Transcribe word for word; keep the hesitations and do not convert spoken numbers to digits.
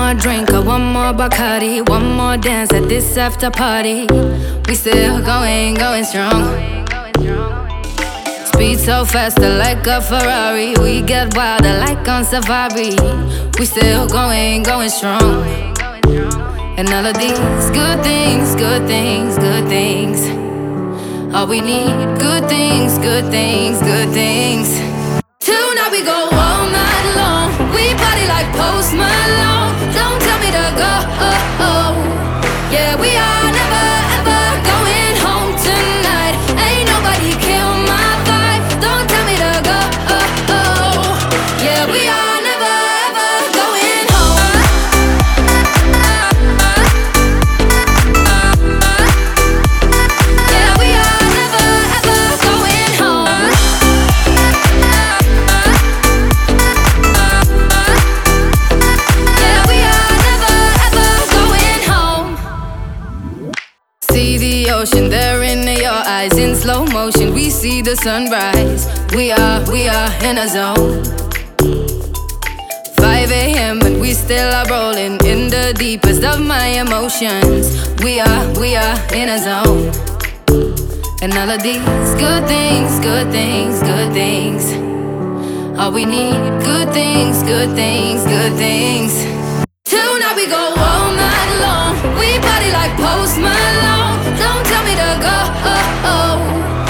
more drink or one more Bacardi, one more dance at this after party. We still going, going strong. Speed so faster like a Ferrari. We get wilder like on safari. We still going, going strong. And all of these good things, good things, good things. All we need, good things, good things, good things. Tonight we go all night long. We party like Post Malone. Don't tell me to go. Oh, oh. Yeah, we are never ever going home tonight. Ain't nobody kill my vibe. Don't tell me to go. Oh, oh. Yeah, we are never ever going home. Yeah, we are never ever going home. Yeah, we are never ever going home. See the ocean there in your eyes in slow motion. We see the sunrise. We are, we are in a zone. five a m and we still are rolling in the deepest of my emotions. We are, we are in a zone. And all of these good things, good things, good things. All we need, good things, good things, good things. Tonight we go all night long. We party like Post Malone. Don't tell me to go. Oh, oh.